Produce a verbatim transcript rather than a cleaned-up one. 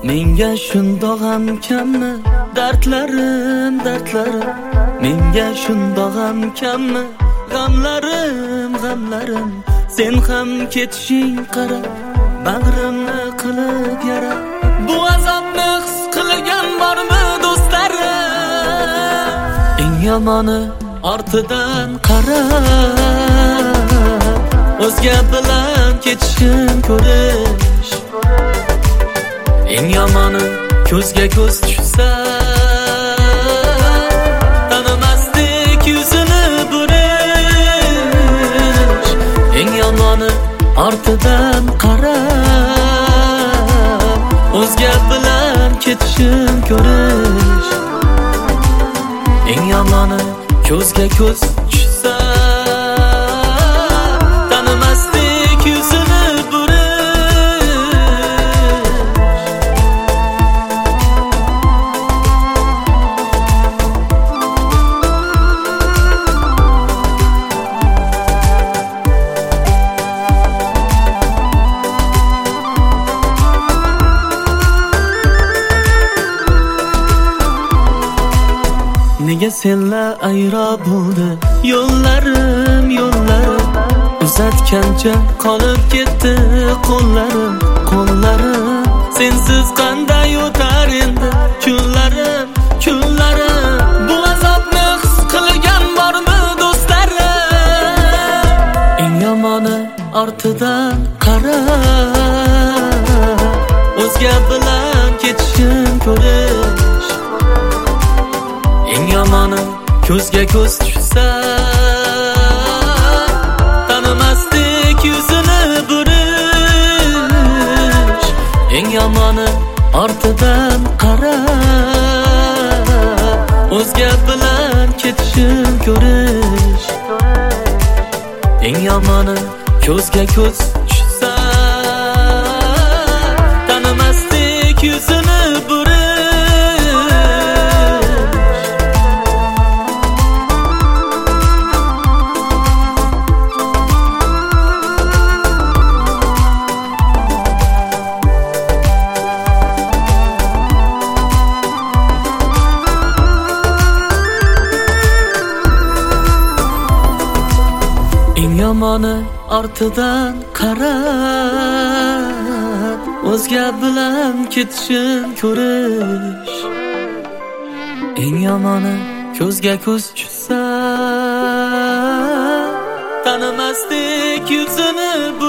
Menga shundoq ham kammi dardlarim, dardlarim. Menga shundoq ham kammi g'amlarim, g'amlarim. Sen ham ketishing qara, bag'rimni qilib yara. Bu azobni his qilgan bormi do'stlarim? Eng yomoni ortidan qara, o'zga bilan ketishim ko'rish. Eng yomoni ko'zga ko'z tushsa, tanimasdik yuzini burish. Eng yomoni ortidan qara, o'zga bilan ketishim ko'rish. Eng yomoni ko'zga ko'z tushsa, tanimasdik yuzini burish. Nega senlar ayro bo'ldi yo'llarim, yo'llarim. Uzatgancha qolib ketdi qo'llarim, qo'llarim. Sensiz qanday o'tar endi kunlarim, kunlarim. Bu azobni his qilgan bormi do'stlarim? Eng yomoni ortidan qara, o'zga bilan ketishim ko'rish. Eng yomoni ko'zga ko'z tushsa, tanimasdik yuzini burish. Eng yomoni ortidan qara, o'zga bilan ketishim ko'rish. Eng yomoni ko'zga ko'z tushsa, tanimasdik yuzini burish. Eng yomoni ortidan qara, o'zga bilan ketishim ko'rish. Eng yomoni ko'zga ko'z tushsa, tanimasdik yuzini